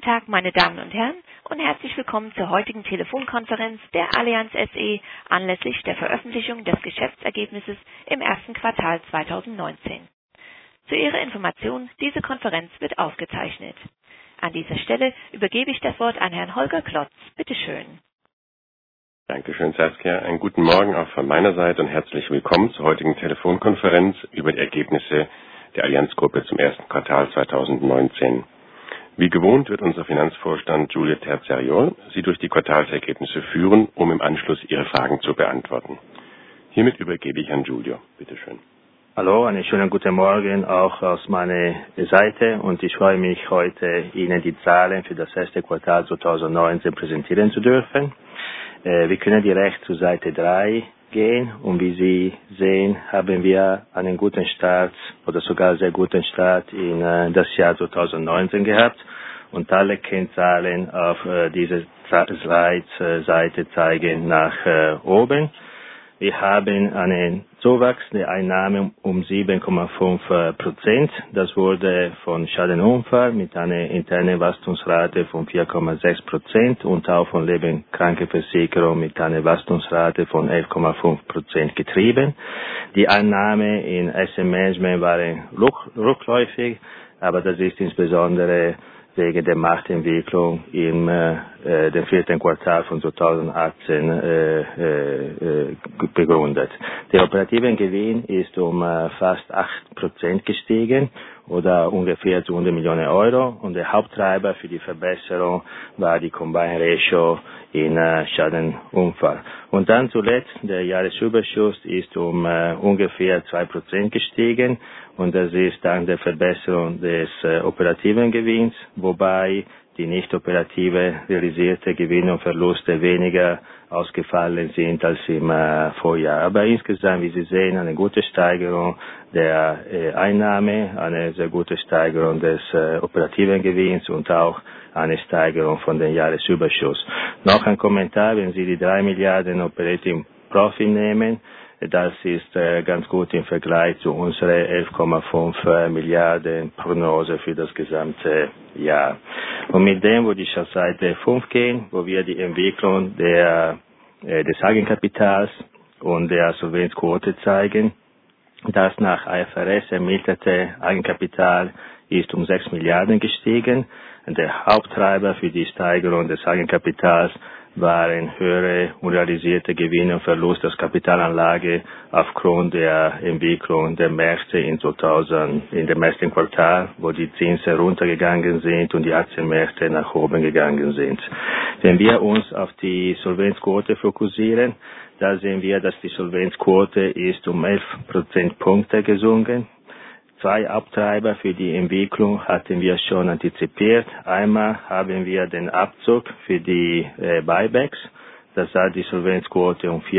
Tag, meine Damen und Herren, und herzlich willkommen zur heutigen Telefonkonferenz der Allianz SE anlässlich der Veröffentlichung des Geschäftsergebnisses im ersten Quartal 2019. Zu Ihrer Information, diese Konferenz wird aufgezeichnet. An dieser Stelle übergebe ich das Wort an Herrn Holger Klotz. Bitte schön. Dankeschön, Saskia. Einen guten Morgen auch von meiner Seite und herzlich willkommen zur heutigen Telefonkonferenz über die Ergebnisse der Allianz-Gruppe zum ersten Quartal 2019. Wie gewohnt wird unser Finanzvorstand Giulio Terzariol Sie durch die Quartalsergebnisse führen, um im Anschluss Ihre Fragen zu beantworten. Hiermit übergebe ich an Giulio. Bitte schön. Hallo, einen schönen guten Morgen auch aus meiner Seite und ich freue mich heute Ihnen die Zahlen für das erste Quartal 2019 präsentieren zu dürfen. Wir können direkt zur Seite 3 gehen und wie Sie sehen, haben wir einen guten Start oder sogar sehr guten Start in das Jahr 2019 gehabt und alle Kennzahlen auf dieser Seite zeigen nach oben. Wir haben einen Zuwachs der Einnahmen um 7,5%. Das wurde von Schadenunfall mit einer internen Wachstumsrate von 4,6% und auch von Lebenskrankenversicherung mit einer Wachstumsrate von 11,5% getrieben. Die Einnahmen in Asset Management waren rückläufig, aber das ist insbesondere wegen der Marktentwicklung im dem vierten Quartal von 2018 begründet. Der operative Gewinn ist um fast 8% gestiegen oder ungefähr 200 Millionen Euro und der Haupttreiber für die Verbesserung war die Combined Ratio in Schadenunfall. Und dann zuletzt, der Jahresüberschuss ist um ungefähr 2% gestiegen und das ist dank der Verbesserung des operativen Gewinns, wobei die nicht operative realisierte Gewinne und Verluste weniger ausgefallen sind als im Vorjahr. Aber insgesamt, wie Sie sehen, eine gute Steigerung der Einnahme, eine sehr gute Steigerung des operativen Gewinns und auch eine Steigerung von den Jahresüberschuss. Noch ein Kommentar, wenn Sie die 3 Milliarden Operating Profit nehmen, das ist ganz gut im Vergleich zu unserer 11,5 Milliarden Prognose für das gesamte Jahr. Und mit dem würde ich auf Seite 5 gehen, wo wir die Entwicklung des Eigenkapitals und der Solvenzquote zeigen. Das nach IFRS ermittelte Eigenkapital ist um 6 Milliarden gestiegen. Der Haupttreiber für die Steigerung des Eigenkapitals waren höhere unrealisierte Gewinne und Verlust aus Kapitalanlage aufgrund der Entwicklung der Märkte in dem ersten Quartal, wo die Zinsen runtergegangen sind und die Aktienmärkte nach oben gegangen sind. Wenn wir uns auf die Solvenzquote fokussieren, da sehen wir, dass die Solvenzquote ist um 11 Prozentpunkte gesunken. 2 Abtreiber für die Entwicklung hatten wir schon antizipiert. Einmal haben wir den Abzug für die Buybacks. Das hat die Solvenzquote um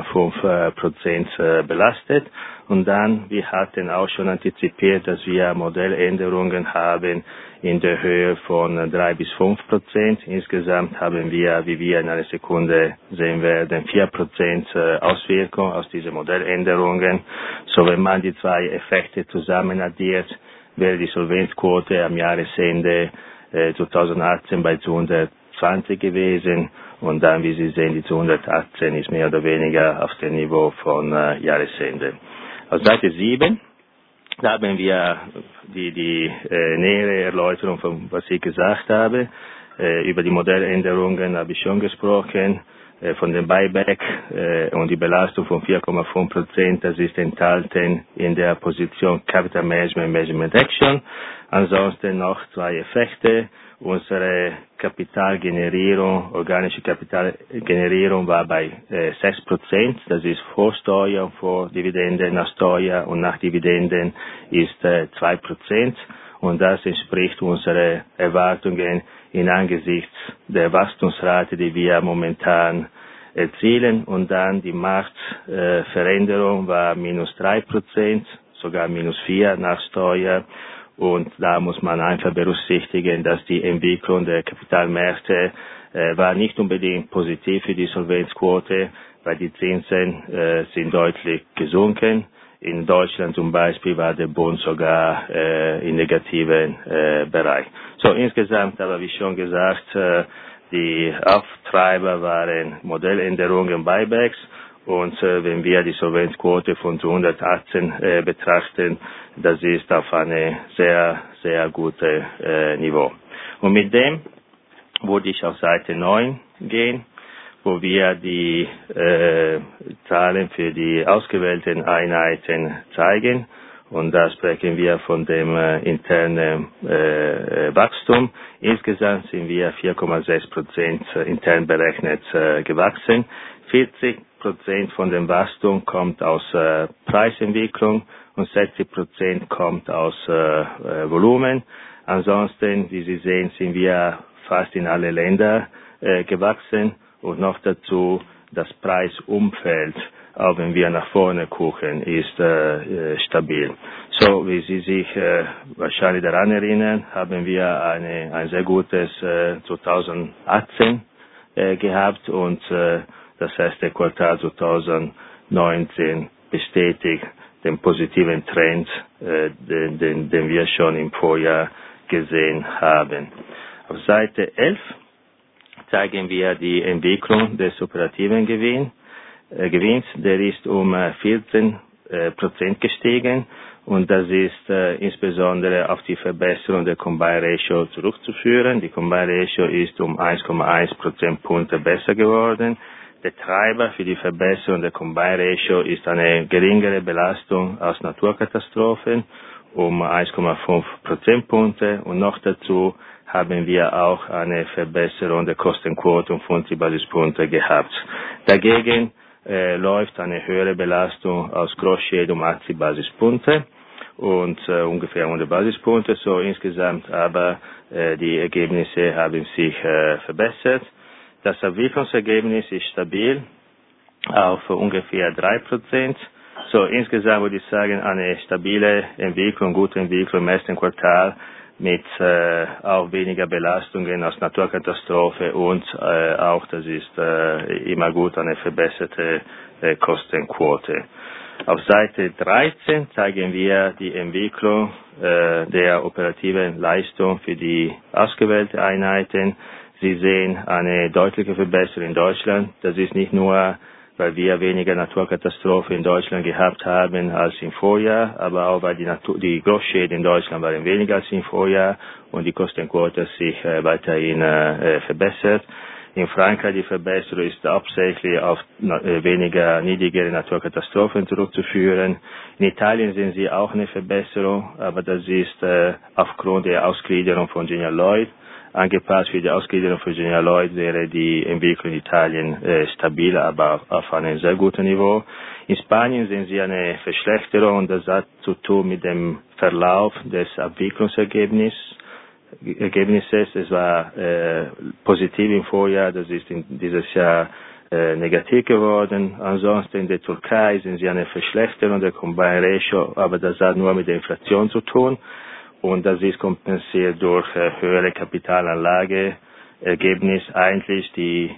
4,5% belastet. Und dann, wir hatten auch schon antizipiert, dass wir Modelländerungen haben in der Höhe von 3 bis 5%. Insgesamt haben wir, wie wir in einer Sekunde sehen werden, 4% Auswirkung aus diesen Modelländerungen. So, wenn man die 2 Effekte zusammen addiert, wäre die Solvenzquote am Jahresende 2018 bei 220 gewesen. Und dann, wie Sie sehen, die 218 ist mehr oder weniger auf dem Niveau von Jahresende. Auf Seite 7, da haben wir die nähere Erläuterung von was ich gesagt habe. Über die Modelländerungen habe ich schon gesprochen. Von dem Buyback und die Belastung von 4,5%, das ist enthalten in der Position Capital Management Measurement Action. Ansonsten noch 2 Effekte. Unsere Kapitalgenerierung, organische Kapitalgenerierung war bei 6%. Das ist vor Steuer und vor Dividenden, nach Steuer und nach Dividenden ist 2%. Und das entspricht unseren Erwartungen in angesichts der Wachstumsrate, die wir momentan erzielen. Und dann die Marktveränderung war minus 3%, sogar minus 4% nach Steuer. Und da muss man einfach berücksichtigen, dass die Entwicklung der Kapitalmärkte war nicht unbedingt positiv für die Solvenzquote, weil die Zinsen sind deutlich gesunken In Deutschland zum Beispiel war der Bund sogar im negativen Bereich. So insgesamt, aber wie schon gesagt, die Auftreiber waren Modelländerungen, Buybacks. Und wenn wir die Solvenzquote von 218 betrachten, das ist auf eine sehr, sehr gute Niveau. Und mit dem würde ich auf Seite 9 gehen, wo wir die Zahlen für die ausgewählten Einheiten zeigen. Und da sprechen wir von dem internen Wachstum. Insgesamt sind wir 4,6% intern berechnet gewachsen. 40% von dem Wachstum kommt aus Preisentwicklung und 60% kommt aus Volumen. Ansonsten, wie Sie sehen, sind wir fast in alle Länder gewachsen und noch dazu das Preisumfeld, auch wenn wir nach vorne gucken, ist stabil. So, wie Sie sich wahrscheinlich daran erinnern, haben wir ein sehr gutes 2018 gehabt und das erste Quartal 2019 bestätigt den positiven Trend, den wir schon im Vorjahr gesehen haben. Auf Seite 11 zeigen wir die Entwicklung des operativen Gewinns. Der ist um 14% gestiegen und das ist insbesondere auf die Verbesserung der Combined Ratio zurückzuführen. Die Combined Ratio ist um 1,1 Prozentpunkte besser geworden. Der Treiber für die Verbesserung der Combined Ratio ist eine geringere Belastung aus Naturkatastrophen um 1,5 Prozentpunkte und noch dazu haben wir auch eine Verbesserung der Kostenquote um 50 Basispunkte gehabt. Dagegen läuft eine höhere Belastung aus Großschäden um 80 Basispunkte und ungefähr 100 Basispunkte. So insgesamt aber die Ergebnisse haben sich verbessert. Das Entwicklungsergebnis ist stabil auf ungefähr 3%. So insgesamt würde ich sagen, eine stabile Entwicklung, gute Entwicklung im ersten Quartal mit auch weniger Belastungen aus Naturkatastrophe und auch, das ist immer gut, eine verbesserte Kostenquote. Auf Seite 13 zeigen wir die Entwicklung der operativen Leistung für die ausgewählten Einheiten. Sie sehen eine deutliche Verbesserung in Deutschland. Das ist nicht nur, weil wir weniger Naturkatastrophen in Deutschland gehabt haben als im Vorjahr, aber auch weil die Großschäden in Deutschland waren weniger als im Vorjahr und die Kostenquote sich weiterhin verbessert. In Frankreich die Verbesserung ist hauptsächlich auf weniger niedrigere Naturkatastrophen zurückzuführen. In Italien sehen Sie auch eine Verbesserung, aber das ist aufgrund der Ausgliederung von General Lloyd. Angepasst für die Ausgliederung von General Lloyd wäre die Entwicklung in Italien stabil, aber auf einem sehr guten Niveau. In Spanien sehen Sie eine Verschlechterung und das hat zu tun mit dem Verlauf des Abwicklungsergebnisses. Es war positiv im Vorjahr, das ist dieses Jahr negativ geworden. Ansonsten in der Türkei sehen Sie eine Verschlechterung der Combined Ratio, aber das hat nur mit der Inflation zu tun. Und das ist kompensiert durch höhere Kapitalanlageergebnis. Eigentlich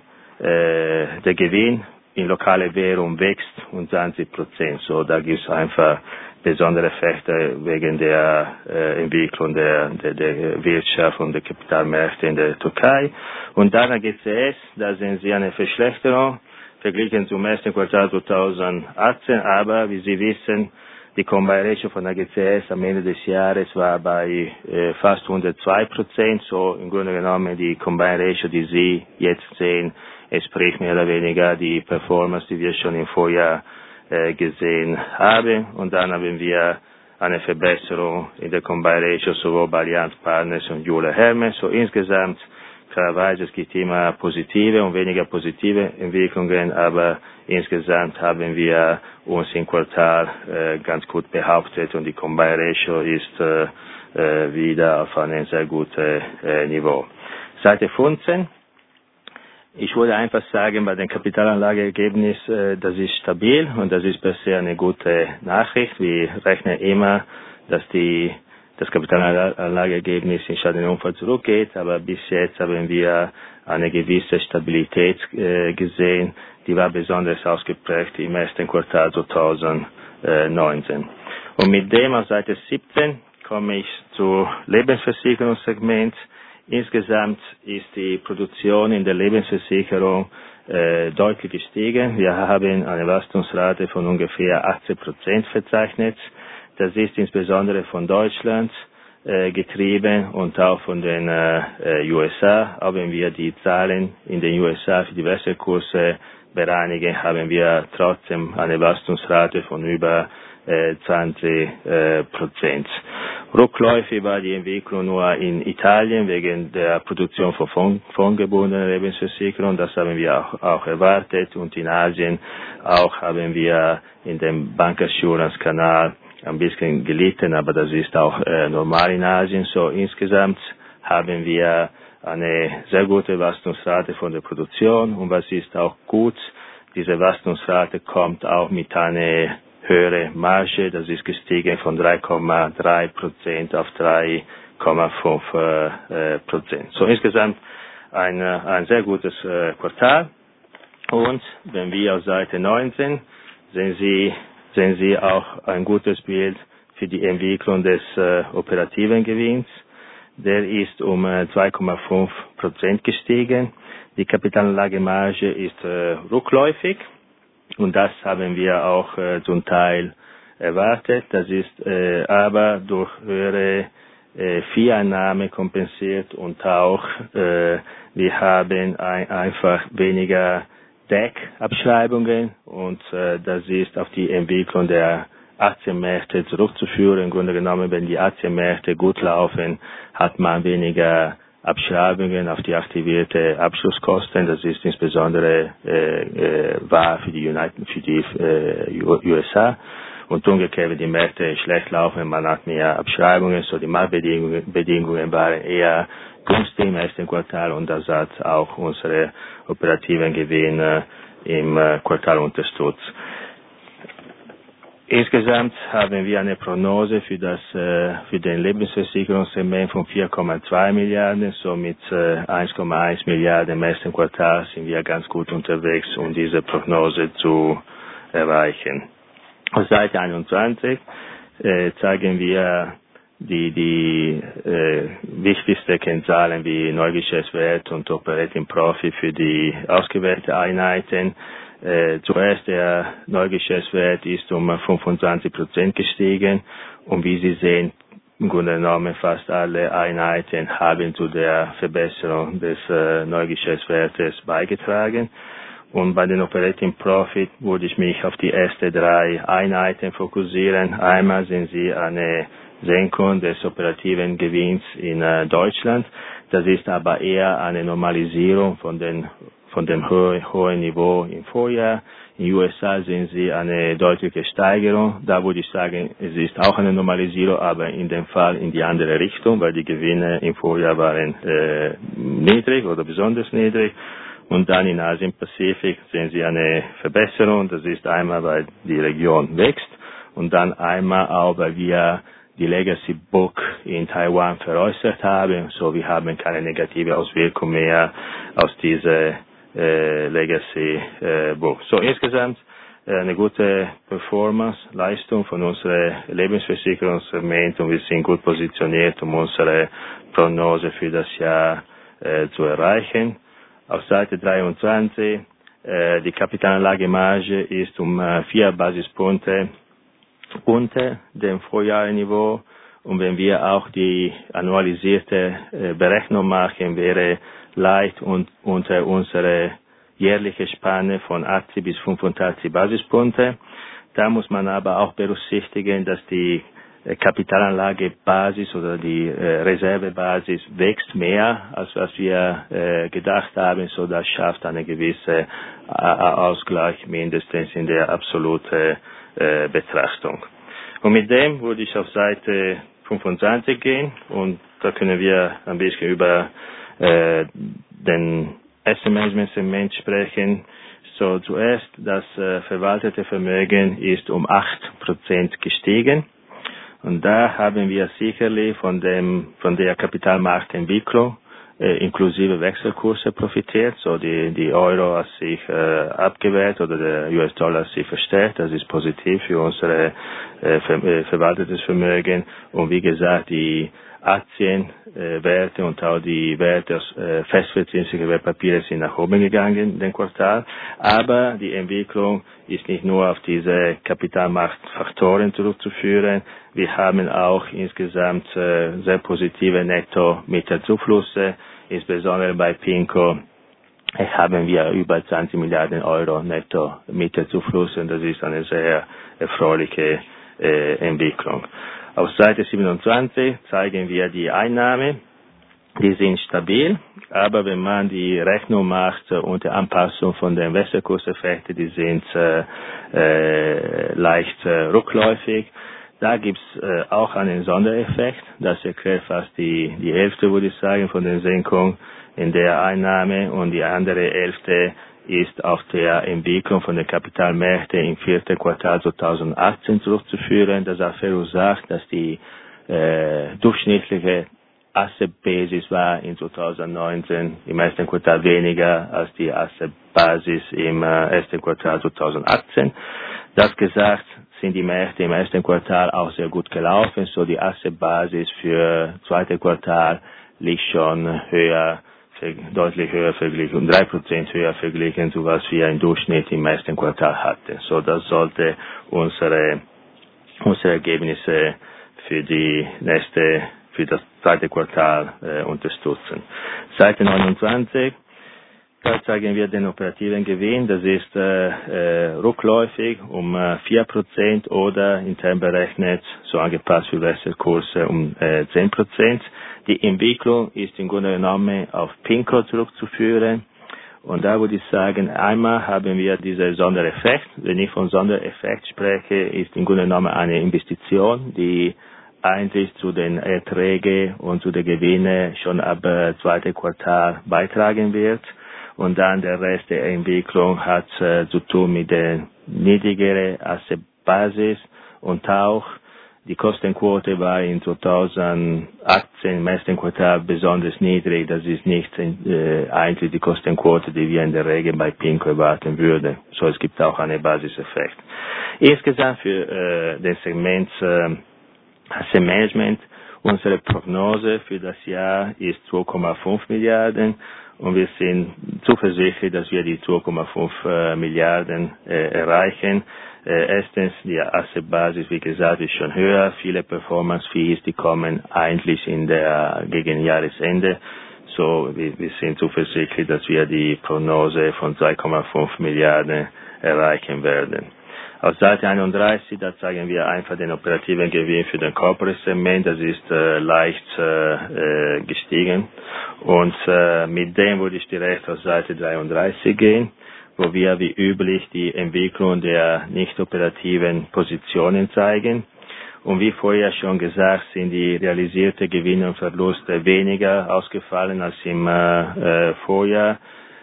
der Gewinn in lokale Währung wächst um 20%. So, da gibt es einfach besondere Effekte wegen der Entwicklung der Wirtschaft und der Kapitalmärkte in der Türkei. Und dann GCS, da sehen Sie eine Verschlechterung verglichen zum ersten Quartal 2018. Aber wie Sie wissen, die Combined Ratio von der GCS am Ende des Jahres war bei fast 102%. So im Grunde genommen die Combined Ratio, die Sie jetzt sehen, entspricht mehr oder weniger die Performance, die wir schon im Vorjahr gesehen haben. Und dann haben wir eine Verbesserung in der Combined Ratio sowohl bei Allianz Partners und Euler Hermes. So insgesamt klarerweise, es gibt immer positive und weniger positive Entwicklungen, aber insgesamt haben wir uns im Quartal ganz gut behauptet und die Combined Ratio ist wieder auf einem sehr guten Niveau. Seite 15. Ich würde einfach sagen, bei dem Kapitalanlageergebnis, das ist stabil und das ist per se eine gute Nachricht. Wir rechnen immer, dass das Kapitalanlageergebnis in Schaden und Unfall zurückgeht, aber bis jetzt haben wir eine gewisse Stabilität gesehen, die war besonders ausgeprägt im ersten Quartal 2019. 2019. Und mit dem auf Seite 17 komme ich zu Lebensversicherungssegment. Insgesamt ist die Produktion in der Lebensversicherung deutlich gestiegen. Wir haben eine Wachstumsrate von ungefähr 18% verzeichnet. Das ist insbesondere von Deutschland getrieben und auch von den USA. Haben wir die Zahlen in den USA für die Wechselkurse bereinigen, haben wir trotzdem eine Wachstumsrate von über 20%. Rückläufig war die Entwicklung nur in Italien wegen der Produktion von fondgebundenen Lebensversicherungen. Das haben wir auch erwartet. Und in Asien auch haben wir in dem Bancassurance-Kanal ein bisschen gelitten, aber das ist auch normal in Asien. So insgesamt haben wir eine sehr gute Wachstumsrate von der Produktion. Und was ist auch gut, diese Wachstumsrate kommt auch mit einer höhere Marge, das ist gestiegen von 3,3% auf 3,5%. So insgesamt ein sehr gutes Quartal. Und wenn wir auf Seite 19 sehen Sie auch ein gutes Bild für die Entwicklung des operativen Gewinns. Der ist um 2,5% gestiegen. Die Kapitalanlagemarge ist rückläufig. Und das haben wir auch zum Teil erwartet. Das ist aber durch höhere Vieheinnahme kompensiert und auch wir haben einfach weniger Deckabschreibungen und das ist auf die Entwicklung der Aktienmärkte zurückzuführen. Im Grunde genommen, wenn die Aktienmärkte gut laufen, hat man weniger Abschreibungen auf die aktivierte Abschlusskosten. Das ist insbesondere wahr für die USA. Und umgekehrt, wenn die Märkte schlecht laufen, man hat mehr Abschreibungen. So die Marktbedingungen waren eher günstig im ersten Quartal und das hat auch unsere operativen Gewinne im Quartal unterstützt. Insgesamt haben wir eine Prognose für den Lebensversicherungssegment von 4,2 Milliarden, so mit 1,1 Milliarden im ersten Quartal sind wir ganz gut unterwegs, um diese Prognose zu erreichen. Auf Seite 21 zeigen wir die wichtigsten Kennzahlen wie Neugeschäftswert und Operating Profit für die ausgewählten Einheiten. Zuerst der Neugeschäftswert ist um 25% gestiegen und wie Sie sehen, im Grunde genommen fast alle Einheiten haben zu der Verbesserung des Neugeschäftswertes beigetragen. Und bei den Operating Profit würde ich mich auf die ersten 3 Einheiten fokussieren. Einmal sehen Sie eine Senkung des operativen Gewinns in Deutschland. Das ist aber eher eine Normalisierung von dem hohen Niveau im Vorjahr. In den USA sehen Sie eine deutliche Steigerung. Da würde ich sagen, es ist auch eine Normalisierung, aber in dem Fall in die andere Richtung, weil die Gewinne im Vorjahr waren niedrig oder besonders niedrig. Und dann in Asien-Pazifik sehen Sie eine Verbesserung. Das ist einmal, weil die Region wächst und dann einmal auch, weil wir die Legacy Book in Taiwan veräußert haben. So, wir haben keine negative Auswirkung mehr aus dieser Legacy Book. So, insgesamt eine gute Performance, Leistung von unserer Lebensversicherungssegment und wir sind gut positioniert, um unsere Prognose für das Jahr zu erreichen. Auf Seite 23, die Kapitalanlagemarge ist um 4 Basispunkte unter dem Vorjahresniveau und wenn wir auch die annualisierte Berechnung machen, wäre leicht und unter unsere jährliche Spanne von 80 bis 85 Basispunkte. Da muss man aber auch berücksichtigen, dass die Kapitalanlagebasis oder die Reservebasis wächst mehr, als was wir gedacht haben, so das schafft eine gewisse Ausgleich mindestens in der absoluten Betrachtung. Und mit dem würde ich auf Seite 25 gehen und da können wir ein bisschen über den Asset Management Segment sprechen. So zuerst, das verwaltete Vermögen ist um 8% gestiegen. Und da haben wir sicherlich von der Kapitalmarktentwicklung inklusive Wechselkurse profitiert, so die Euro hat sich abgewehrt oder der US-Dollar hat sich verstärkt, das ist positiv für unsere verwaltetes Vermögen und wie gesagt, die Aktienwerte und auch die Werte aus festverzinsliche Wertpapiere sind nach oben gegangen in dem Quartal, aber die Entwicklung ist nicht nur auf diese Kapitalmarktfaktoren zurückzuführen. Wir haben auch insgesamt sehr positive Netto-Mieterzuflüsse, insbesondere bei PIMCO haben wir über 20 Milliarden Euro Netto-Mieterzuflüsse und das ist eine sehr erfreuliche Entwicklung. Auf Seite 27 zeigen wir die Einnahmen. Die sind stabil, aber wenn man die Rechnung macht unter Anpassung von den Wechselkurseffekten, die sind leicht rückläufig. Da gibt's auch einen Sondereffekt, das erklärt fast die Hälfte, würde ich sagen, von der Senkung in der Einnahme und die andere Hälfte ist auf der Entwicklung von den Kapitalmärkten im vierten Quartal 2018 zurückzuführen. Das hat verursacht, dass die durchschnittliche Asset-Basis war in 2019 im ersten Quartal weniger als die Asset-Basis im ersten Quartal 2018. Das gesagt, sind die Märkte im ersten Quartal auch sehr gut gelaufen, so die Asset-Basis für zweite Quartal liegt schon höher, deutlich höher verglichen, um 3% höher verglichen, so was wir im Durchschnitt im ersten Quartal hatten. So, das sollte unsere Ergebnisse für das zweite Quartal unterstützen. Seite 29, da zeigen wir den operativen Gewinn, das ist rückläufig um 4% oder intern berechnet, so angepasst für Wechselkurse um 10%. Die Entwicklung ist im Grunde genommen auf PIMCO zurückzuführen. Und da würde ich sagen, einmal haben wir diesen Sondereffekt. Wenn ich von Sondereffekt spreche, ist im Grunde genommen eine Investition, die eigentlich zu den Erträgen und zu den Gewinnen schon ab zweiten Quartal beitragen wird. Und dann der Rest der Entwicklung hat zu tun mit der niedrigeren Assetbasis und auch die Kostenquote war in 2018 im ersten Quartal besonders niedrig. Das ist nicht eigentlich die Kostenquote, die wir in der Regel bei PIMCO erwarten würden. So, es gibt auch einen Basiseffekt. Insgesamt für das Segment Asset Management, unsere Prognose für das Jahr ist 2,5 Milliarden und wir sind zuversichtlich, dass wir die 2,5 Milliarden erreichen. Erstens, die Assetbasis, wie gesagt, ist schon höher. Viele Performance-Fees, die kommen eigentlich gegen Jahresende. So, wir sind zuversichtlich, dass wir die Prognose von 2,5 Milliarden erreichen werden. Auf Seite 31, da zeigen wir einfach den operativen Gewinn für den Corporate Segment. Das ist leicht gestiegen. Und mit dem würde ich direkt auf Seite 33 gehen, wo wir wie üblich die Entwicklung der nicht operativen Positionen zeigen. Und wie vorher schon gesagt, sind die realisierte Gewinne und Verluste weniger ausgefallen als im Vorjahr.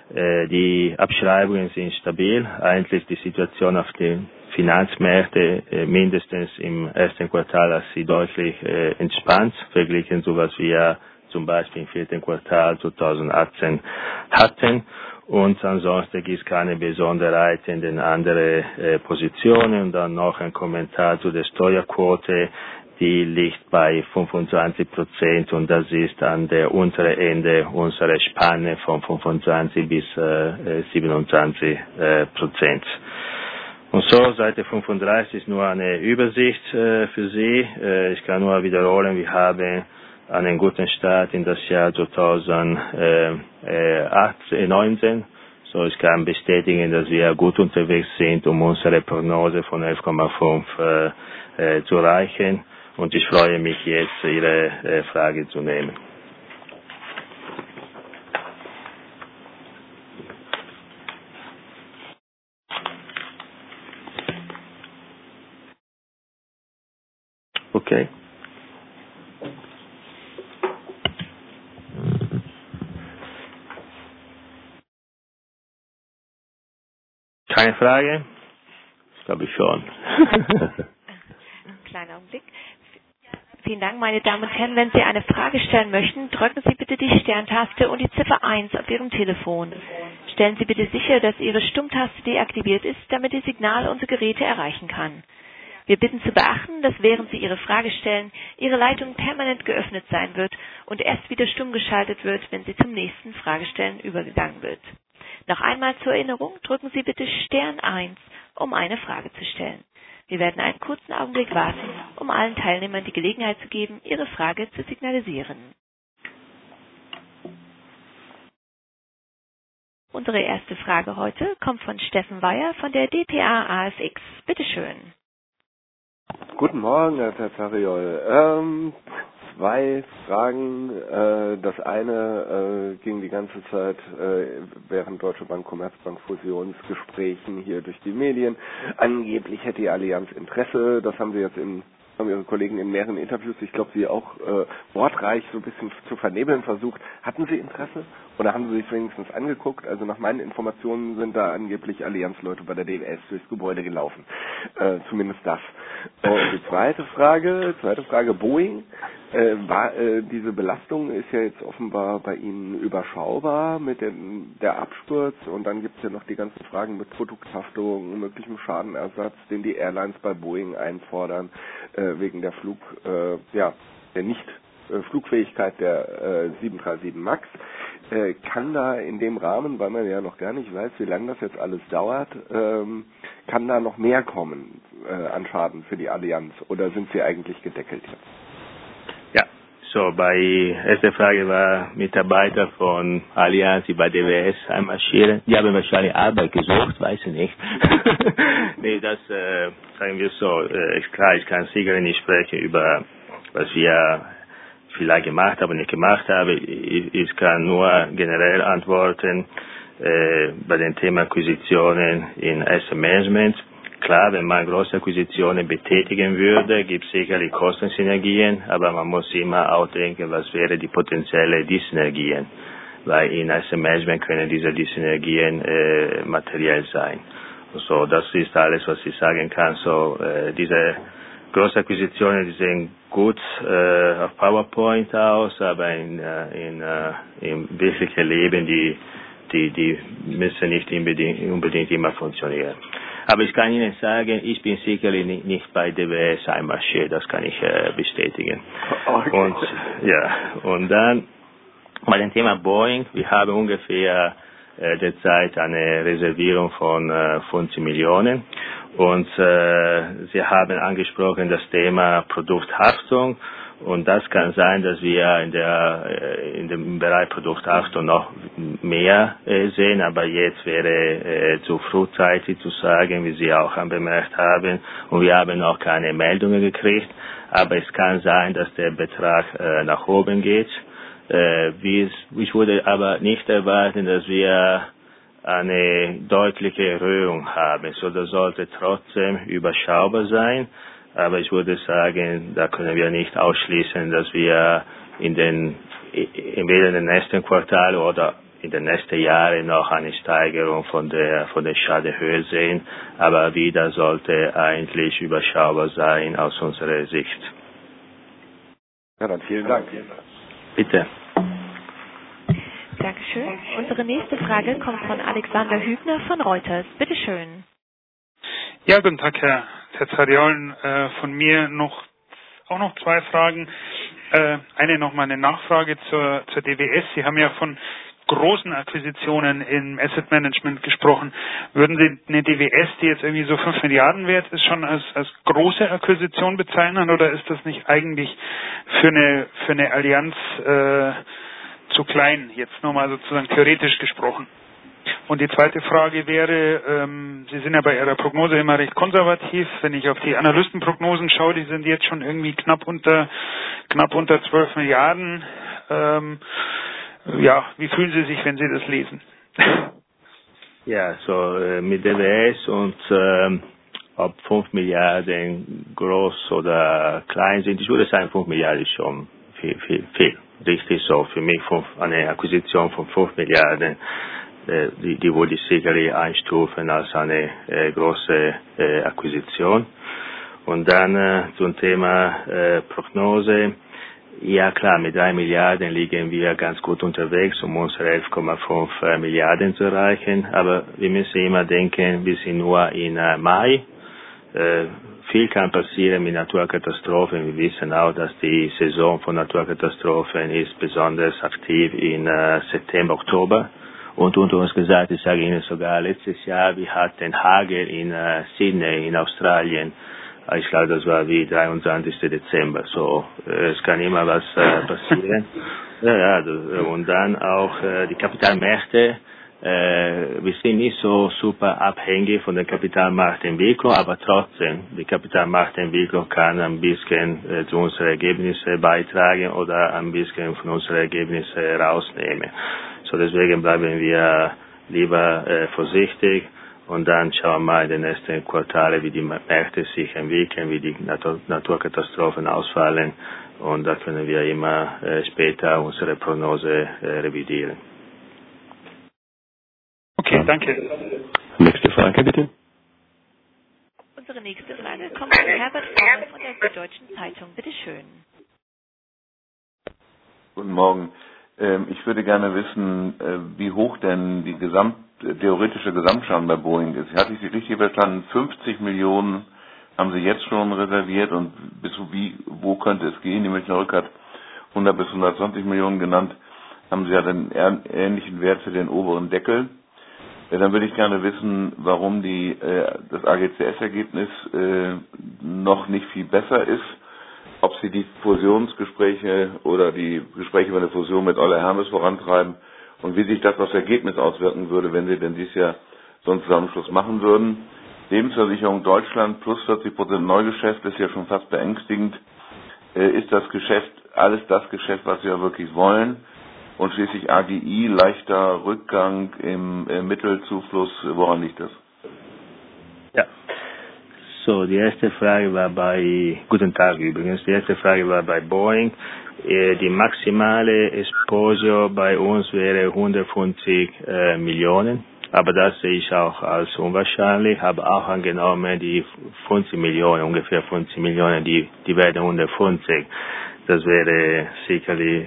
Die Abschreibungen sind stabil. Eigentlich die Situation auf den Finanzmärkten mindestens im ersten Quartal hat sie deutlich entspannt, verglichen zu was wir zum Beispiel im vierten Quartal 2018 hatten. Und ansonsten gibt es keine Besonderheiten in den anderen Positionen. Und dann noch ein Kommentar zu der Steuerquote. Die liegt bei 25% und das ist an der unteren Ende unserer Spanne von 25 bis 27%. Und so, Seite 35 ist nur eine Übersicht für Sie. Ich kann nur wiederholen, wir haben einen guten Start in das Jahr 2019. So, ich kann bestätigen, dass wir gut unterwegs sind, um unsere Prognose von 11,5 zu erreichen. Und ich freue mich jetzt, Ihre Frage zu nehmen. Okay. Keine Frage? Das glaube ich schon. Kleiner Augenblick. Vielen Dank, meine Damen und Herren. Wenn Sie eine Frage stellen möchten, drücken Sie bitte die Sterntaste und die Ziffer 1 auf Ihrem Telefon. Stellen Sie bitte sicher, dass Ihre Stummtaste deaktiviert ist, damit Ihr Signal unsere Geräte erreichen kann. Wir bitten zu beachten, dass während Sie Ihre Frage stellen, Ihre Leitung permanent geöffnet sein wird und erst wieder stumm geschaltet wird, wenn sie zum nächsten Fragestellen übergegangen wird. Noch einmal zur Erinnerung, drücken Sie bitte Stern 1, um eine Frage zu stellen. Wir werden einen kurzen Augenblick warten, um allen Teilnehmern die Gelegenheit zu geben, ihre Frage zu signalisieren. Unsere erste Frage heute kommt von Steffen Weyer von der dpa AFX. Bitte schön. Guten Morgen, Herr Terzariol. Zwei Fragen. Das eine ging die ganze Zeit während Deutsche Bank Commerzbank Fusionsgesprächen hier durch die Medien. Angeblich hätte die Allianz Interesse. Das haben Ihre Kollegen in mehreren Interviews, ich glaube, Sie auch wortreich so ein bisschen zu vernebeln versucht. Hatten Sie Interesse oder haben Sie sich wenigstens angeguckt? Also nach meinen Informationen sind da angeblich Allianz-Leute bei der DWS durchs Gebäude gelaufen. Zumindest das. Und die zweite Frage, Boeing. Diese Belastung ist ja jetzt offenbar bei Ihnen überschaubar mit der Absturz und dann gibt es ja noch die ganzen Fragen mit Produkthaftung, möglichem Schadenersatz, den die Airlines bei Boeing einfordern, wegen der Flugfähigkeit der 737 MAX. Kann da in dem Rahmen, weil man ja noch gar nicht weiß, wie lange das jetzt alles dauert, kann da noch mehr kommen an Schaden für die Allianz oder sind Sie eigentlich gedeckelt jetzt? Ja, so erste Frage war Mitarbeiter von Allianz, die bei DWS einmarschieren. Die haben wahrscheinlich Arbeit gesucht, weiß ich nicht. Nee, das sagen wir so, ist klar, ich kann sicher nicht sprechen über, was wir vielleicht gemacht haben, nicht gemacht haben. Ich kann nur generell antworten bei dem Thema Akquisitionen in Asset Management. Klar, wenn man große Akquisitionen betätigen würde, gibt es sicherlich Kostensynergien, aber man muss immer auch denken, was wäre die potenzielle Dyssynergien, weil in Asset Management können diese Dyssynergien materiell sein. So, das ist alles, was ich sagen kann. So, diese Großakquisitionen, die sehen gut auf PowerPoint aus, aber im wirklichen Leben, die müssen nicht unbedingt immer funktionieren. Aber ich kann Ihnen sagen, ich bin sicherlich nicht bei DWS einmarschiert, das kann ich bestätigen. Okay. Und dann bei dem Thema Boeing, wir haben ungefähr derzeit eine Reservierung von 50 Millionen und Sie haben angesprochen das Thema Produkthaftung. Und das kann sein, dass wir in dem Bereich Produkthaftung noch mehr sehen, aber jetzt wäre zu frühzeitig zu sagen, wie Sie auch bemerkt haben. Und wir haben noch keine Meldungen gekriegt, aber es kann sein, dass der Betrag nach oben geht. Ich würde aber nicht erwarten, dass wir eine deutliche Erhöhung haben. So, das sollte trotzdem überschaubar sein. Aber ich würde sagen, da können wir nicht ausschließen, dass wir entweder in den nächsten Quartal oder in den nächsten Jahren noch eine Steigerung von der Schadenhöhe sehen. Aber wieder sollte eigentlich überschaubar sein aus unserer Sicht. Ja, dann vielen Dank. Bitte. Dankeschön. Unsere nächste Frage kommt von Alexander Hübner von Reuters. Bitte schön. Ja, guten Tag, Herr Terzariol. Von mir auch noch zwei Fragen. Eine nochmal eine Nachfrage zur DWS. Sie haben ja von großen Akquisitionen im Asset Management gesprochen. Würden Sie eine DWS, die jetzt irgendwie so 5 Milliarden wert ist, schon als große Akquisition bezeichnen oder ist das nicht eigentlich für eine Allianz zu klein, jetzt nochmal sozusagen theoretisch gesprochen? Und die zweite Frage wäre, Sie sind ja bei Ihrer Prognose immer recht konservativ. Wenn ich auf die Analystenprognosen schaue, die sind jetzt schon irgendwie knapp unter 12 Milliarden. Wie fühlen Sie sich, wenn Sie das lesen? Ja, so mit DWS und ob 5 Milliarden groß oder klein sind, ich würde sagen 5 Milliarden ist schon viel. Richtig so, für mich eine Akquisition von 5 Milliarden, die würde ich sicherlich einstufen als eine große Akquisition. Und dann zum Thema Prognose. Ja klar, mit 3 Milliarden liegen wir ganz gut unterwegs, um unsere 11,5 Milliarden zu erreichen. Aber wir müssen immer denken, wir sind nur in Mai. Viel kann passieren mit Naturkatastrophen. Wir wissen auch, dass die Saison von Naturkatastrophen ist besonders aktiv in September, Oktober. Und unter uns gesagt, ich sage Ihnen sogar, letztes Jahr, wir hatten Hagel in Sydney in Australien. Ich glaube, das war wie 23. Dezember. So, es kann immer was passieren. Ja, und dann auch die Kapitalmärkte. Wir sind nicht so super abhängig von der Kapitalmarktentwicklung, aber trotzdem, die Kapitalmarktentwicklung kann ein bisschen zu unseren Ergebnissen beitragen oder ein bisschen von unseren Ergebnissen rausnehmen. So, deswegen bleiben wir lieber vorsichtig. Und dann schauen wir mal in den nächsten Quartalen, wie die Märkte sich entwickeln, wie die Naturkatastrophen ausfallen. Und da können wir immer später unsere Prognose revidieren. Okay, danke. Nächste Frage, bitte. Unsere nächste Frage kommt von Herbert Vorne von der Süddeutschen Zeitung. Bitte schön. Guten Morgen. Ich würde gerne wissen, wie hoch denn die theoretische Gesamtschaden bei Boeing ist. Hatte ich Sie richtig verstanden? 50 Millionen haben Sie jetzt schon reserviert und wo könnte es gehen? Die Münchner Rück hat 100 bis 120 Millionen genannt. Haben Sie ja den ähnlichen Wert für den oberen Deckel. Dann würde ich gerne wissen, warum das AGCS-Ergebnis noch nicht viel besser ist. Ob Sie die Fusionsgespräche oder die Gespräche über eine Fusion mit Euler Hermes vorantreiben und wie sich das auf das Ergebnis auswirken würde, wenn Sie denn dieses Jahr so einen Zusammenschluss machen würden. Lebensversicherung Deutschland plus 40% Neugeschäft ist ja schon fast beängstigend. Ist das Geschäft alles das Geschäft, was wir wirklich wollen? Und schließlich AGI, leichter Rückgang im Mittelzufluss, woran liegt das? Ja. So, die erste Frage war guten Tag übrigens, die erste Frage war bei Boeing. Die maximale Exposure bei uns wäre 150 Millionen, aber das sehe ich auch als unwahrscheinlich, habe auch angenommen, die 50 Millionen, ungefähr 50 Millionen, die werden 150. Das wäre sicherlich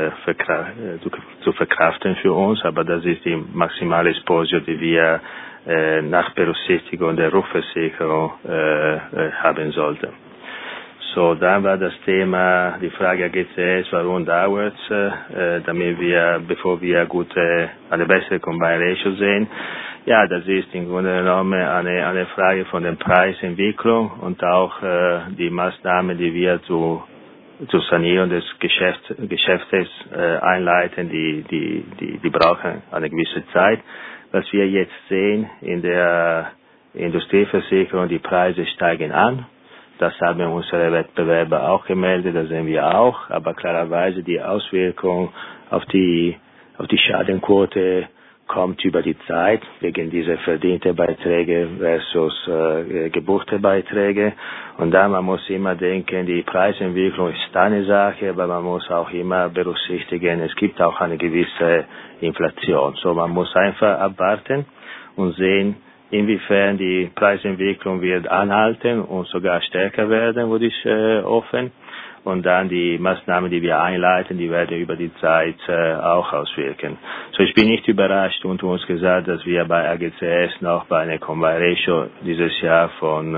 zu verkraften für uns, aber das ist die maximale Exposure, die wir nach Berücksichtigung der Rückversicherung haben sollten. So, dann war das Thema, die Frage AGCS, warum dauert es, bevor wir eine bessere Combined Ratio sehen. Ja, das ist im Grunde genommen eine Frage von der Preisentwicklung und auch die Maßnahmen, die wir zur Sanierung des Geschäftes einleiten, die brauchen eine gewisse Zeit. Was wir jetzt sehen in der Industrieversicherung, die Preise steigen an. Das haben unsere Wettbewerber auch gemeldet, das sehen wir auch. Aber klarerweise die Auswirkung auf die Schadenquote kommt über die Zeit, wegen dieser verdiente Beiträge versus gebuchte Beiträge. Und da man muss immer denken, die Preisentwicklung ist eine Sache, aber man muss auch immer berücksichtigen, es gibt auch eine gewisse Inflation. So, man muss einfach abwarten und sehen, inwiefern die Preisentwicklung wird anhalten und sogar stärker werden, würde ich offen. Und dann die Maßnahmen, die wir einleiten, die werden über die Zeit auch auswirken. So, ich bin nicht überrascht, unter uns gesagt, dass wir bei AGCS noch bei einer Combined Ratio dieses Jahr von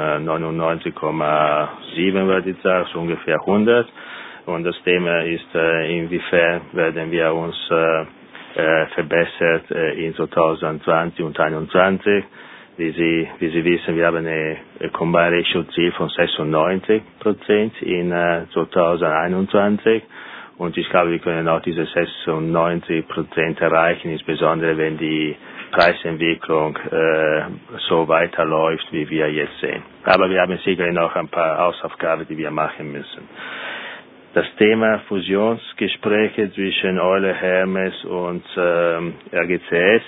99,7 würde ich sagen, so ungefähr 100. Und das Thema ist, inwiefern werden wir uns verbessert in 2020 und 2021. Wie Sie wissen, wir haben eine Combined Ratio Ziel von 96% in 2021 und ich glaube, wir können auch diese 96% erreichen, insbesondere wenn die Preisentwicklung so weiterläuft, wie wir jetzt sehen. Aber wir haben sicherlich noch ein paar Hausaufgaben, die wir machen müssen. Das Thema Fusionsgespräche zwischen Euler Hermes und AGCS.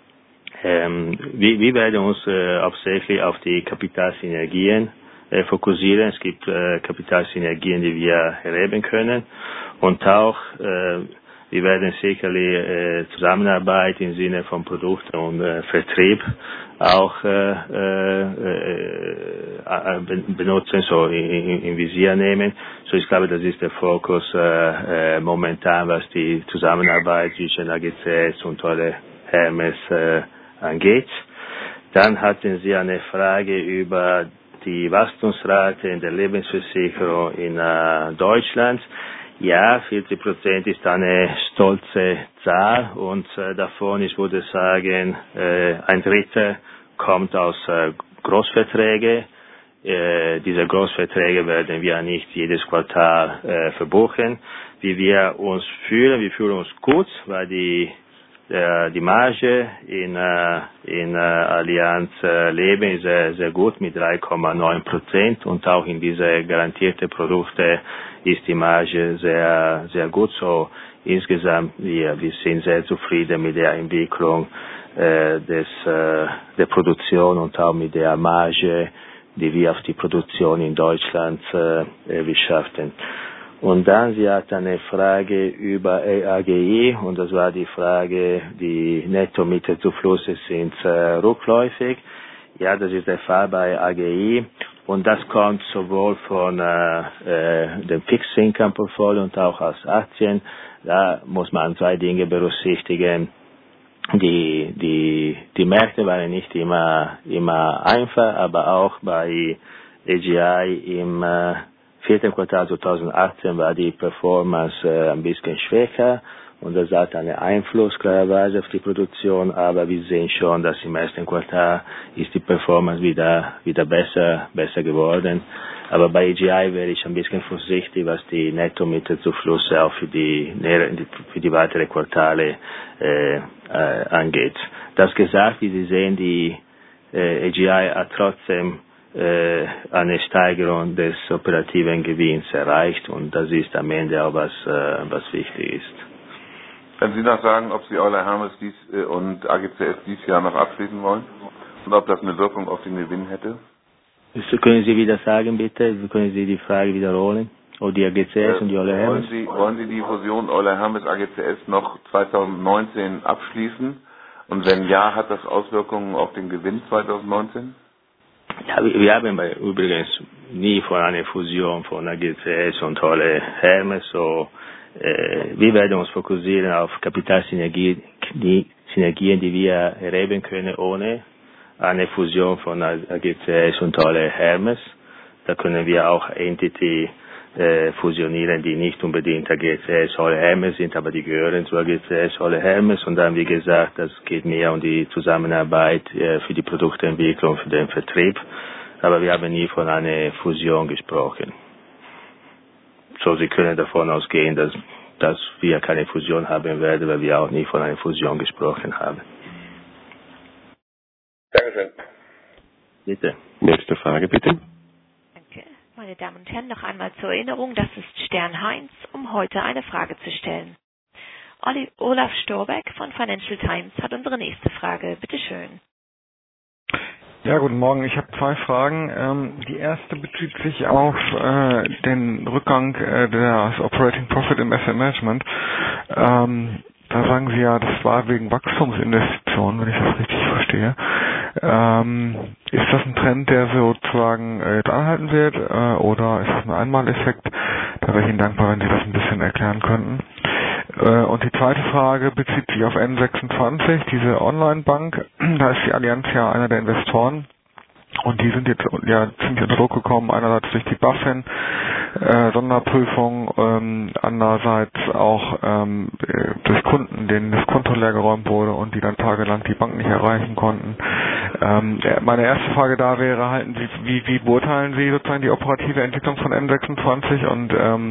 Wir werden uns hauptsächlich auf die Kapitalsynergien fokussieren. Es gibt Kapitalsynergien, die wir erleben können. Und auch, wir wir werden sicherlich Zusammenarbeit im Sinne von Produkten und Vertrieb auch benutzen, so in Visier nehmen. So ich glaube, das ist der Fokus momentan, was die Zusammenarbeit zwischen AGCS und Euler Hermes angeht. Dann hatten Sie eine Frage über die Wachstumsrate in der Lebensversicherung in Deutschland. Ja, 40% ist eine stolze Zahl und davon, ich würde sagen, ein Drittel kommt aus Großverträge. Diese Großverträge werden wir nicht jedes Quartal verbuchen. Wie wir uns fühlen, wir fühlen uns gut, weil die Marge in Allianz Leben ist sehr gut mit 3,9% und auch in diese garantierte Produkte ist die Marge sehr gut. So insgesamt wir sind sehr zufrieden mit der Entwicklung der Produktion und auch mit der Marge, die wir auf die Produktion in Deutschland wirtschaften. Und dann, sie hat eine Frage über AGI und das war die Frage, die Netto-Mittenzuflüsse sind rückläufig. Ja, das ist der Fall bei AGI und das kommt sowohl von dem Fixed Income Portfolio und auch aus Aktien. Da muss man zwei Dinge berücksichtigen. Die Märkte waren nicht immer einfach, aber auch bei AGI im vierten Quartal 2018 war die Performance ein bisschen schwächer und das hat einen Einfluss klarerweise auf die Produktion, aber wir sehen schon, dass im ersten Quartal ist die Performance wieder besser geworden. Aber bei AGI wäre ich ein bisschen vorsichtig, was die Netto-Mittenzuflüsse auch für die weiteren Quartale angeht. Das gesagt, wie Sie sehen, die AGI hat trotzdem eine Steigerung des operativen Gewinns erreicht und das ist am Ende auch was wichtig ist. Können Sie noch sagen, ob Sie Euler Hermes und AGCS dieses Jahr noch abschließen wollen und ob das eine Wirkung auf den Gewinn hätte? Können Sie wieder sagen, bitte? Können Sie die Frage wiederholen? Oder die AGCS und die Euler Hermes? Wollen Sie die Fusion Euler Hermes AGCS noch 2019 abschließen? Und wenn ja, hat das Auswirkungen auf den Gewinn 2019? Ja, wir haben übrigens nie von einer Fusion von AGCS und Euler Hermes, so wir werden uns fokussieren auf Kapitalsynergien, die wir erheben können ohne eine Fusion von AGCS und Euler Hermes. Da können wir auch Entity fusionieren, die nicht unbedingt AGCS Euler Hermes sind, aber die gehören zu AGCS Euler Hermes und dann, wie gesagt, das geht mehr um die Zusammenarbeit für die Produktentwicklung, für den Vertrieb, aber wir haben nie von einer Fusion gesprochen. So, Sie können davon ausgehen, dass wir keine Fusion haben werden, weil wir auch nie von einer Fusion gesprochen haben. Dankeschön. Bitte. Nächste Frage, bitte. Danke. Meine Damen und Herren, noch einmal zur Erinnerung, das ist Stern Heinz, um heute eine Frage zu stellen. Olaf Storbeck von Financial Times hat unsere nächste Frage. Bitte schön. Ja, guten Morgen. Ich habe zwei Fragen. Die erste bezieht sich auf den Rückgang des Operating Profit im Asset Management. Da sagen Sie ja, das war wegen Wachstumsinvestitionen, wenn ich das richtig verstehe. Ist das ein Trend, der sozusagen jetzt anhalten wird oder ist das ein Einmaleffekt? Da wäre ich Ihnen dankbar, wenn Sie das ein bisschen erklären könnten. Und die zweite Frage bezieht sich auf N26, diese Online-Bank. Da ist die Allianz ja einer der Investoren und die sind jetzt ja ziemlich unter Druck gekommen, einerseits durch die BaFin Sonderprüfung, andererseits auch durch Kunden, denen das Konto leergeräumt wurde und die dann tagelang die Bank nicht erreichen konnten. Meine erste Frage da wäre, wie beurteilen Sie sozusagen die operative Entwicklung von N26 und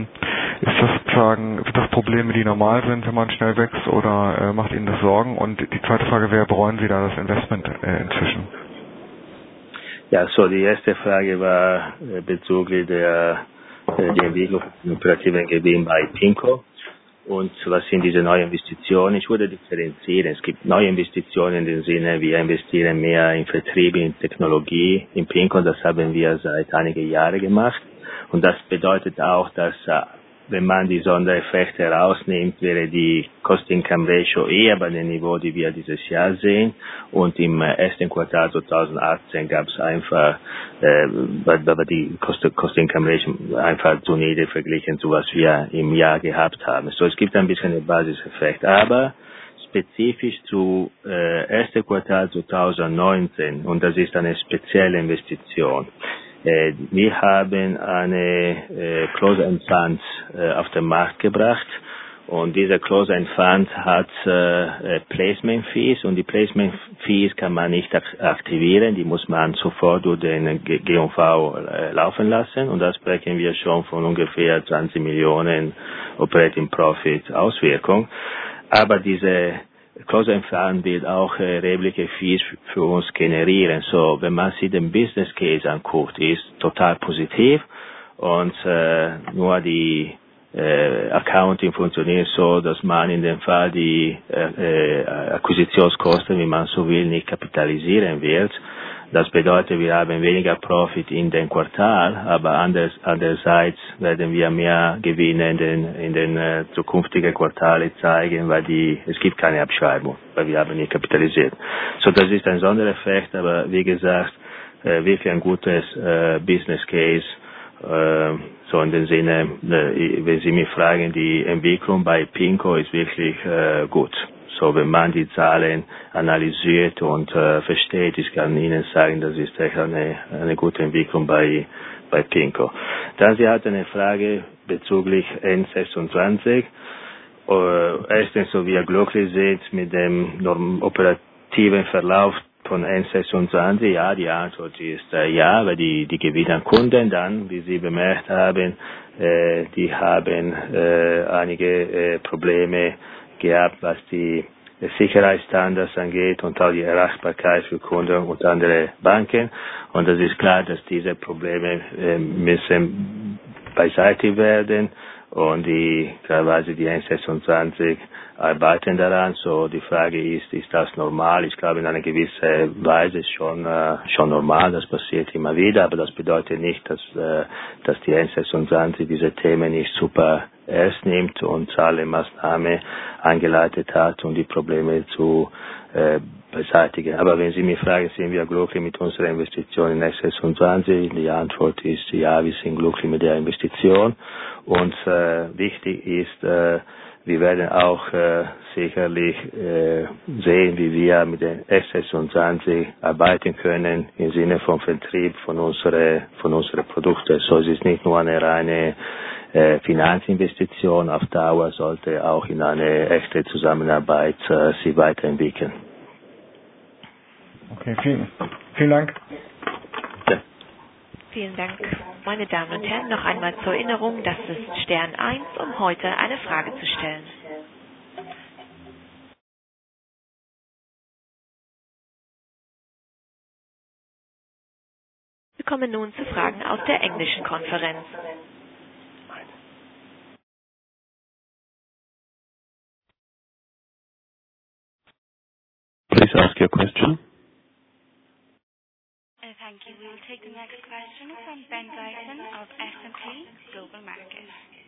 sind das Probleme, die normal sind, wenn man schnell wächst oder macht Ihnen das Sorgen? Und die zweite Frage wäre, bereuen Sie da das Investment inzwischen? Ja, so die erste Frage war bezüglich der Entwicklung des operativen Gewinn bei PIMCO. Und was sind diese neuen Investitionen? Ich würde differenzieren. Es gibt neue Investitionen in dem Sinne, wir investieren mehr in Vertrieb, in Technologie, in PIMCO. Das haben wir seit einigen Jahren gemacht. Und das bedeutet auch, dass wenn man die Sondereffekte herausnimmt, wäre die Cost-Income-Ratio eher bei dem Niveau, die wir dieses Jahr sehen. Und im ersten Quartal 2018 gab es einfach, war die Cost-Income-Ratio einfach zu niedrig verglichen zu was wir im Jahr gehabt haben. So, es gibt ein bisschen einen Basiseffekt, aber spezifisch zu ersten Quartal 2019, und das ist eine spezielle Investition. Wir haben eine Close-End Fund auf den Markt gebracht, und dieser Close-End Fund hat Placement Fees, und die Placement Fees kann man nicht aktivieren, die muss man sofort durch den G&V laufen lassen, und da sprechen wir schon von ungefähr 20 Millionen Operating Profit Auswirkung. Aber diese Close-End Fund wird auch erhebliche Fees für uns generieren. So, wenn man sich den Business Case anguckt, ist total positiv, und nur die Accounting funktioniert so, dass man in dem Fall die Akquisitionskosten, wie man so will, nicht kapitalisieren wird. Das bedeutet, wir haben weniger Profit in dem Quartal, aber andererseits werden wir mehr Gewinne in den zukünftigen Quartalen zeigen, weil es gibt keine Abschreibung, weil wir haben nicht kapitalisiert. So, das ist ein Sondereffekt, aber wie gesagt, wirklich ein gutes Business Case. So in dem Sinne, wenn Sie mich fragen, die Entwicklung bei PIMCO ist wirklich gut. So, wenn man die Zahlen analysiert und versteht, ich kann Ihnen sagen, das ist echt eine gute Entwicklung bei PIMCO. Dann Sie hatten eine Frage bezüglich N26. Erstens, so wie ihr glücklich seid mit dem operativen Verlauf von N26, ja, die Antwort ist ja, weil die gewinnen Kunden dann, wie Sie bemerkt haben, die haben einige Probleme gehabt, was die Sicherheitsstandards angeht und auch die Erreichbarkeit für Kunden und andere Banken. Und es ist klar, dass diese Probleme müssen beiseite werden, und teilweise die N26 arbeiten daran. So, die Frage ist das normal? Ich glaube, in einer gewissen Weise ist schon normal, das passiert immer wieder, aber das bedeutet nicht, dass die N26 diese Themen nicht super ernst nimmt und alle Maßnahmen eingeleitet hat, um die Probleme zu beseitigen. Aber wenn Sie mich fragen, sind wir glücklich mit unserer Investition in N26? Die Antwort ist ja, wir sind glücklich mit der Investition. Und wichtig ist, wir werden auch sicherlich sehen, wie wir mit den S26 arbeiten können im Sinne von Vertrieb von unseren Produkten. So, es ist nicht nur eine reine Finanzinvestition, auf Dauer sollte auch in eine echte Zusammenarbeit sich weiterentwickeln. Okay, vielen Dank. Ja. Vielen Dank. Meine Damen und Herren, noch einmal zur Erinnerung, das ist Stern 1, um heute eine Frage zu stellen. Wir kommen nun zu Fragen aus der englischen Konferenz. Please ask your question. Thank you. We will take the next question from Ben Dyson of S&P Global Markets.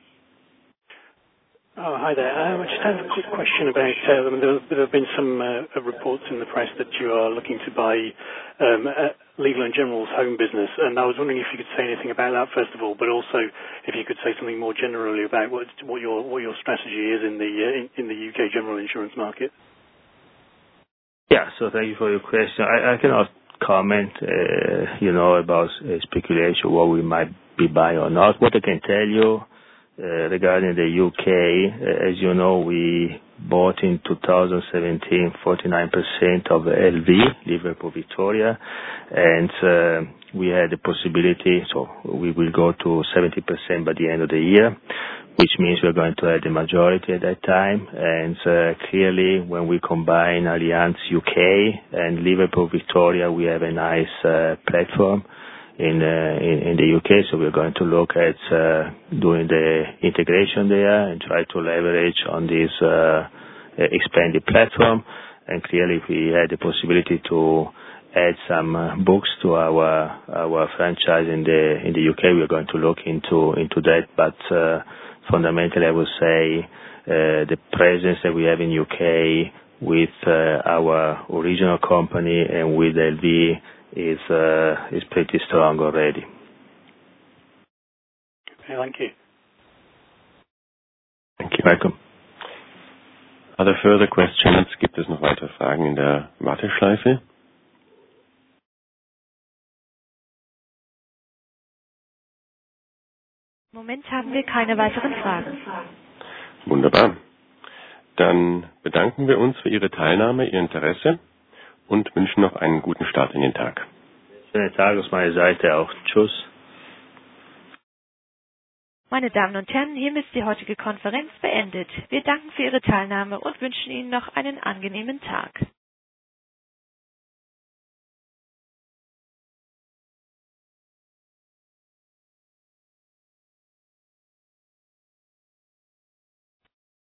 Oh, hi there. I just have a quick question about, there have been some reports in the press that you are looking to buy Legal & General's home business, and I was wondering if you could say anything about that first of all, but also if you could say something more generally about what your strategy is in the UK general insurance market. Yeah, so thank you for your question. I cannot comment, about speculation, what we might be buying or not. What I can tell you regarding the UK, as you know, we bought in 2017 49% of LV, Liverpool Victoria, and we had the possibility, so we will go to 70% by the end of the year, which means we're going to have the majority at that time. And clearly, when we combine Allianz UK and Liverpool Victoria, we have a nice platform in the UK. So we're going to look at doing the integration there and try to leverage on this expanded platform. And clearly, if we had the possibility to add some books to our franchise in the UK. We're going to look into that, but fundamentally, I would say the presence that we have in UK with our original company and with LV is pretty strong already. Okay, thank you. Thank you. Welcome. Are there further questions? Gibt es noch weitere Fragen in der Warteschleife? Im Moment haben wir keine weiteren Fragen. Wunderbar. Dann bedanken wir uns für Ihre Teilnahme, Ihr Interesse und wünschen noch einen guten Start in den Tag. Schönen Tag aus meiner Seite auch. Tschüss. Meine Damen und Herren, hiermit ist die heutige Konferenz beendet. Wir danken für Ihre Teilnahme und wünschen Ihnen noch einen angenehmen Tag.